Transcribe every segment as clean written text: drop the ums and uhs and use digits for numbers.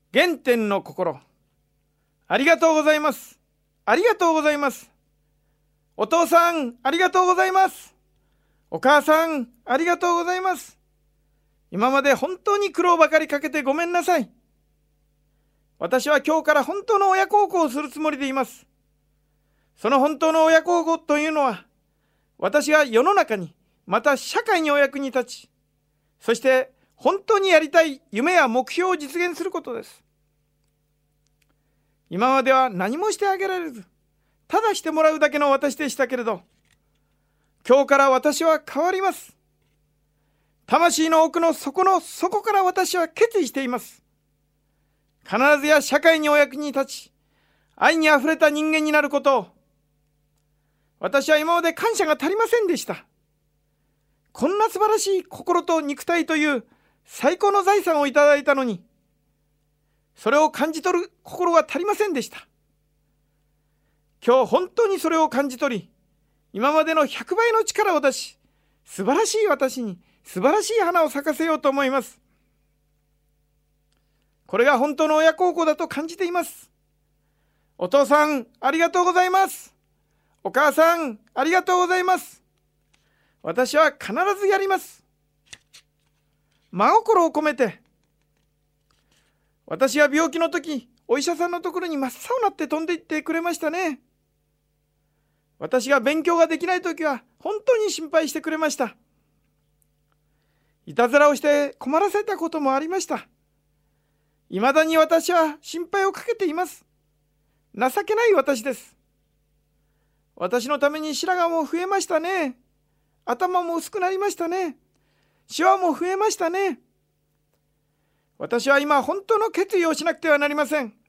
原点の心、ありがとうございます。ありがとうございます。お父さん、ありがとうございます。お母さん、ありがとうございます。今まで本当に苦労ばかりかけてごめんなさい。私は今日から本当の親孝行をするつもりでいます。その本当の親孝行というのは、私が世の中に、また社会にお役に立ち、そして本当にやりたい夢や目標を実現することです。今までは何もしてあげられず、ただしてもらうだけの私でしたけれど、今日から私は変わります。魂の奥の底の底から私は決意しています。必ずや社会にお役に立ち、愛にあふれた人間になることを、私は今まで感謝が足りませんでした。こんな素晴らしい心と肉体という最高の財産をいただいたのに、それを感じ取る心が足りませんでした。今日本当にそれを感じ取り、今までの100倍の力を出し、素晴らしい私に素晴らしい花を咲かせようと思います。これが本当の親孝行だと感じています。お父さん、ありがとうございます。お母さん、ありがとうございます。私は必ずやります。真心を込めて。私が病気の時、お医者さんのところに真っ青になって飛んで行ってくれましたね。私が勉強ができない時は本当に心配してくれました。いたずらをして困らせたこともありました。いまだに私は心配をかけています。情けない私です。私のために白髪も増えましたね。頭も薄くなりましたね。シワも増えましたね。私は今本当の決意をしなくてはなりません。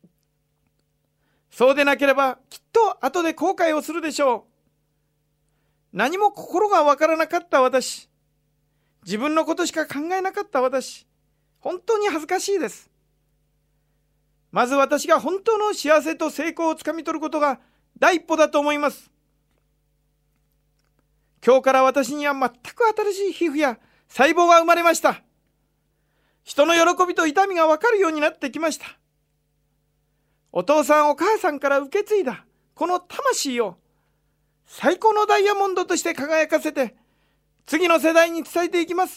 そうでなければきっと後で後悔をするでしょう。何も心がわからなかった私、自分のことしか考えなかった私、本当に恥ずかしいです。まず私が本当の幸せと成功をつかみ取ることが第一歩だと思います。今日から私には全く新しい皮膚や細胞が生まれました。人の喜びと痛みが分かるようになってきました。お父さんお母さんから受け継いだこの魂を最高のダイヤモンドとして輝かせて次の世代に伝えていきます。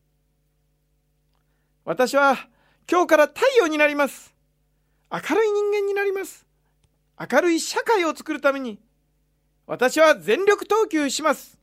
私は今日から太陽になります。明るい人間になります。明るい社会を作るために私は全力投球します。